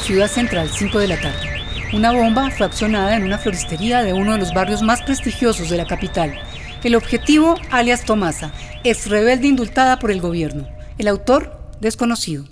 Ciudad Central, 5 de la tarde. Una bomba fue accionada en una floristería de uno de los barrios más prestigiosos de la capital. El objetivo, alias Tomasa, ex rebelde indultada por el gobierno. El autor, desconocido.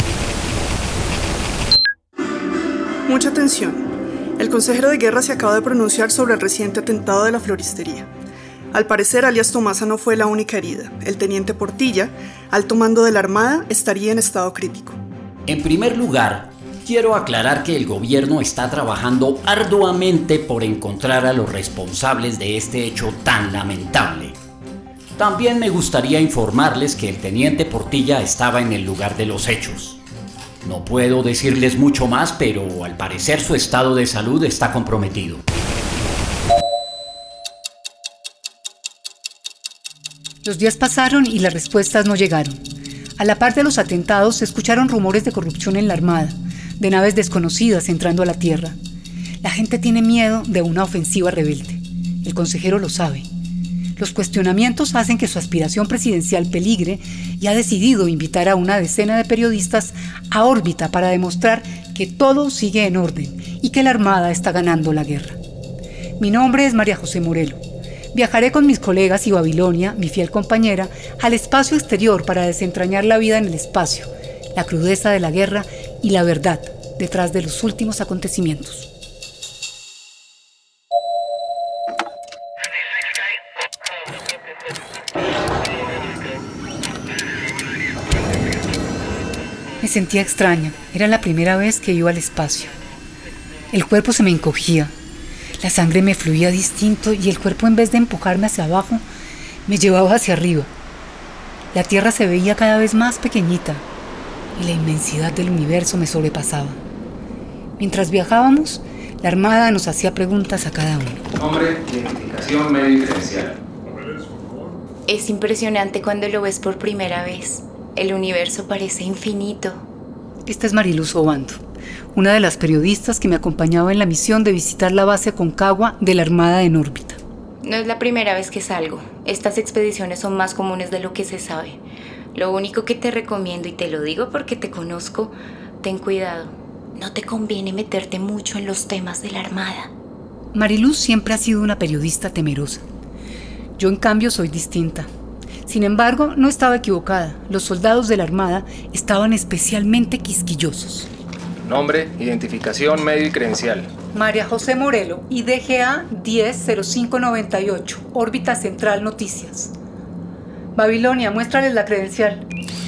Mucha atención. El consejero de guerra se acaba de pronunciar sobre el reciente atentado de la floristería. Al parecer, alias Tomasa no fue la única herida. El teniente Portilla, alto mando de la Armada, estaría en estado crítico. En primer lugar, quiero aclarar que el gobierno está trabajando arduamente por encontrar a los responsables de este hecho tan lamentable. También me gustaría informarles que el teniente Portilla estaba en el lugar de los hechos. No puedo decirles mucho más, pero al parecer su estado de salud está comprometido. Los días pasaron y las respuestas no llegaron. A la par de los atentados se escucharon rumores de corrupción en la Armada, de naves desconocidas entrando a la tierra. La gente tiene miedo de una ofensiva rebelde. El consejero lo sabe. Los cuestionamientos hacen que su aspiración presidencial peligre y ha decidido invitar a una decena de periodistas a órbita para demostrar que todo sigue en orden y que la Armada está ganando la guerra. Mi nombre es María José Morelo. Viajaré con mis colegas y Babilonia, mi fiel compañera, al espacio exterior para desentrañar la vida en el espacio, la crudeza de la guerra y la verdad detrás de los últimos acontecimientos. Me sentía extraña. Era la primera vez que iba al espacio. El cuerpo se me encogía. La sangre me fluía distinto y el cuerpo, en vez de empujarme hacia abajo, me llevaba hacia arriba. La Tierra se veía cada vez más pequeñita y la inmensidad del universo me sobrepasaba. Mientras viajábamos, la Armada nos hacía preguntas a cada uno. Nombre, identificación, medio y credencial. Es impresionante cuando lo ves por primera vez. El universo parece infinito. Esta es Mariluz Obando, una de las periodistas que me acompañaba en la misión de visitar la base Aconcagua de la Armada en órbita. No es la primera vez que salgo. Estas expediciones son más comunes de lo que se sabe. Lo único que te recomiendo, y te lo digo porque te conozco, ten cuidado. No te conviene meterte mucho en los temas de la Armada. Mariluz siempre ha sido una periodista temerosa. Yo, en cambio, soy distinta. Sin embargo, no estaba equivocada. Los soldados de la Armada estaban especialmente quisquillosos. Nombre, identificación, medio y credencial. María José Morelo, IDGA 100598, órbita central noticias. Babilonia, muéstrales la credencial.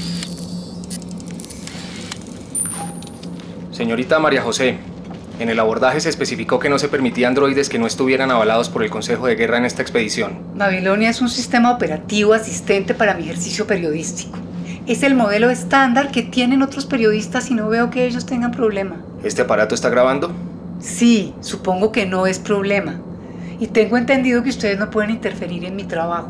Señorita María José, en el abordaje se especificó que no se permitían droides que no estuvieran avalados por el Consejo de Guerra en esta expedición. Babilonia es un sistema operativo asistente para mi ejercicio periodístico. Es el modelo estándar que tienen otros periodistas y no veo que ellos tengan problema. ¿Este aparato está grabando? Sí, supongo que no es problema. Y tengo entendido que ustedes no pueden interferir en mi trabajo.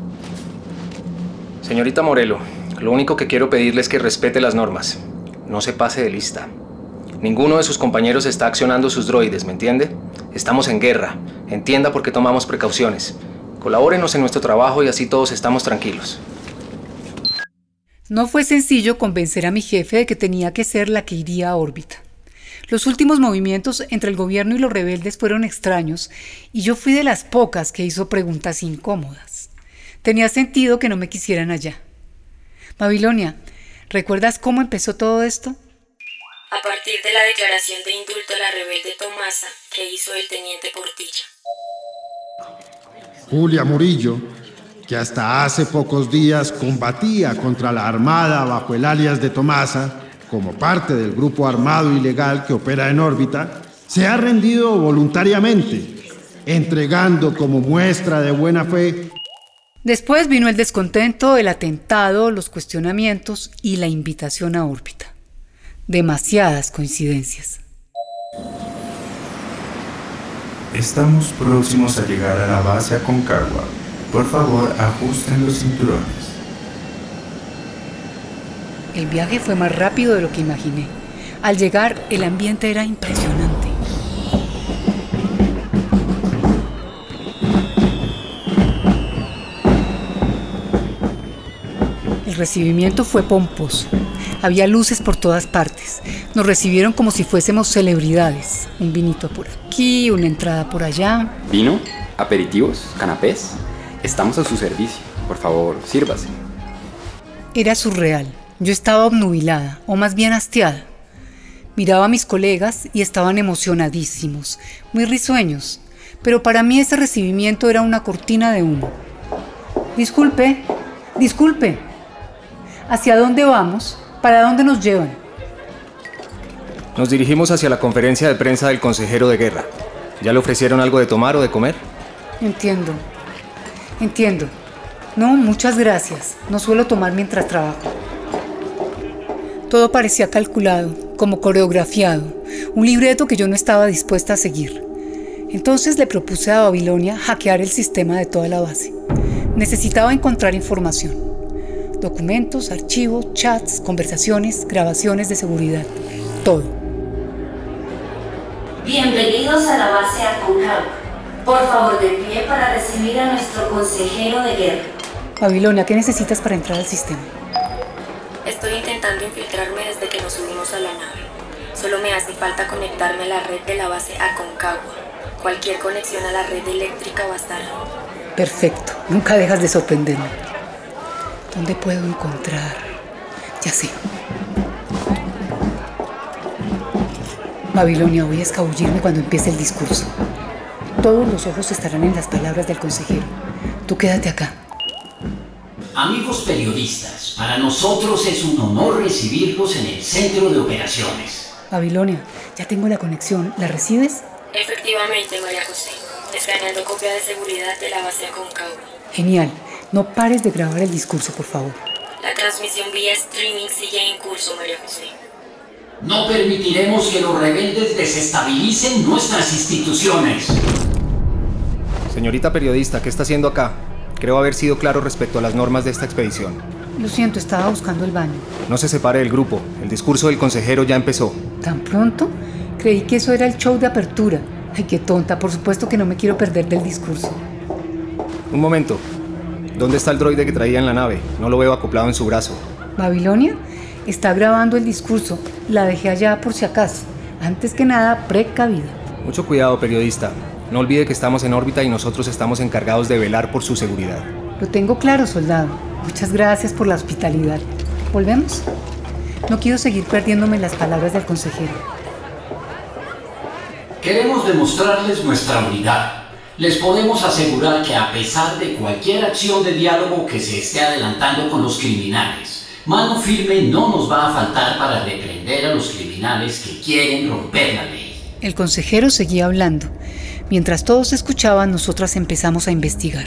Señorita Morelo, lo único que quiero pedirle es que respete las normas. No se pase de lista. Ninguno de sus compañeros está accionando sus droides, ¿me entiende? Estamos en guerra. Entienda por qué tomamos precauciones. Colabórenos en nuestro trabajo y así todos estamos tranquilos. No fue sencillo convencer a mi jefe de que tenía que ser la que iría a órbita. Los últimos movimientos entre el gobierno y los rebeldes fueron extraños y yo fui de las pocas que hizo preguntas incómodas. Tenía sentido que no me quisieran allá. Babilonia, ¿recuerdas cómo empezó todo esto? A partir de la declaración de indulto a la rebelde Tomasa que hizo el teniente Portilla. Julia Murillo, que hasta hace pocos días combatía contra la Armada bajo el alias de Tomasa, como parte del grupo armado ilegal que opera en órbita, se ha rendido voluntariamente, entregando como muestra de buena fe. Después vino el descontento, el atentado, los cuestionamientos y la invitación a órbita. Demasiadas coincidencias. Estamos próximos a llegar a la base Aconcagua. Por favor, ajusten los cinturones. El viaje fue más rápido de lo que imaginé. Al llegar, el ambiente era impresionante. El recibimiento fue pomposo. Había luces por todas partes. Nos recibieron como si fuésemos celebridades. Un vinito por aquí, una entrada por allá. ¿Vino? ¿Aperitivos? ¿Canapés? Estamos a su servicio. Por favor, sírvase. Era surreal. Yo estaba obnubilada, o más bien hastiada. Miraba a mis colegas y estaban emocionadísimos, muy risueños. Pero para mí ese recibimiento era una cortina de humo. Disculpe. ¿Hacia dónde vamos? ¿Para dónde nos llevan? Nos dirigimos hacia la conferencia de prensa del consejero de guerra. ¿Ya le ofrecieron algo de tomar o de comer? Entiendo. No, muchas gracias. No suelo tomar mientras trabajo. Todo parecía calculado, como coreografiado, un libreto que yo no estaba dispuesta a seguir. Entonces le propuse a Babilonia hackear el sistema de toda la base. Necesitaba encontrar información. Documentos, archivos, chats, conversaciones, grabaciones de seguridad. Todo. Bienvenidos a la base Aconcagua. Por favor, de pie para recibir a nuestro consejero de guerra. Babilonia, ¿qué necesitas para entrar al sistema? Estoy intentando infiltrarme desde que nos subimos a la nave. Solo me hace falta conectarme a la red de la base Aconcagua. Cualquier conexión a la red eléctrica bastará. Perfecto, nunca dejas de sorprenderme. ¿Dónde puedo encontrar? Ya sé. Babilonia, voy a escabullirme cuando empiece el discurso. Todos los ojos estarán en las palabras del consejero. Tú quédate acá. Amigos periodistas, para nosotros es un honor recibirlos en el centro de operaciones. Babilonia, ya tengo la conexión. ¿La recibes? Efectivamente, María José. Escaneando copia de seguridad de la base Aconcagua. Genial. No pares de grabar el discurso, por favor. La transmisión vía streaming sigue en curso, María José. No permitiremos que los rebeldes desestabilicen nuestras instituciones. Señorita periodista, ¿qué está haciendo acá? Creo haber sido claro respecto a las normas de esta expedición. Lo siento, estaba buscando el baño. No se separe del grupo. El discurso del consejero ya empezó. ¿Tan pronto? Creí que eso era el show de apertura. Ay, qué tonta. Por supuesto que no me quiero perder del discurso. Un momento. ¿Dónde está el droide que traía en la nave? No lo veo acoplado en su brazo. ¿Babilonia? Está grabando el discurso. La dejé allá por si acaso. Antes que nada, precavida. Mucho cuidado, periodista. No olvide que estamos en órbita y nosotros estamos encargados de velar por su seguridad. Lo tengo claro, soldado. Muchas gracias por la hospitalidad. ¿Volvemos? No quiero seguir perdiéndome las palabras del consejero. Queremos demostrarles nuestra unidad. Les podemos asegurar que a pesar de cualquier acción de diálogo que se esté adelantando con los criminales, mano firme no nos va a faltar para reprender a los criminales que quieren romper la ley. El consejero seguía hablando. Mientras todos escuchaban, nosotras empezamos a investigar.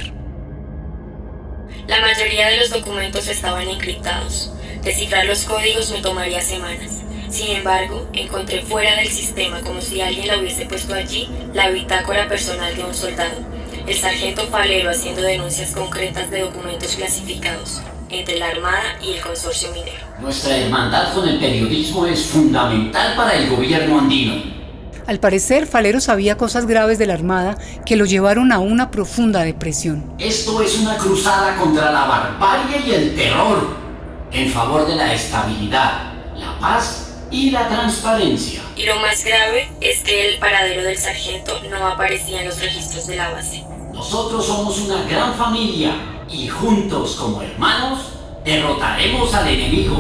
La mayoría de los documentos estaban encriptados. Descifrar los códigos me tomaría semanas. Sin embargo, encontré fuera del sistema, como si alguien la hubiese puesto allí, la bitácora personal de un soldado. El sargento Falero haciendo denuncias concretas de documentos clasificados entre la Armada y el consorcio minero. Nuestra hermandad con el periodismo es fundamental para el gobierno andino. Al parecer, Falero sabía cosas graves de la Armada que lo llevaron a una profunda depresión. Esto es una cruzada contra la barbarie y el terror, en favor de la estabilidad, la paz y la transparencia. Y lo más grave es que el paradero del sargento no aparecía en los registros de la base. Nosotros somos una gran familia y juntos como hermanos derrotaremos al enemigo.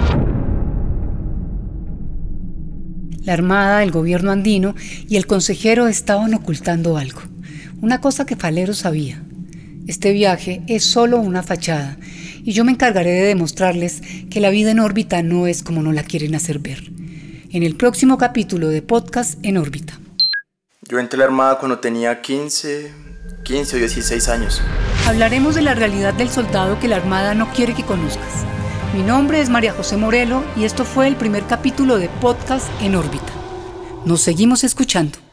La Armada, el gobierno andino y el consejero estaban ocultando algo. Una cosa que Falero sabía. Este viaje es solo una fachada y yo me encargaré de demostrarles que la vida en órbita no es como nos la quieren hacer ver. En el próximo capítulo de Podcast en órbita. Yo entré a la Armada cuando tenía 15 o 16 años. Hablaremos de la realidad del soldado que la Armada no quiere que conozcas. Mi nombre es María José Morelo y esto fue el primer capítulo de Podcast en órbita. Nos seguimos escuchando.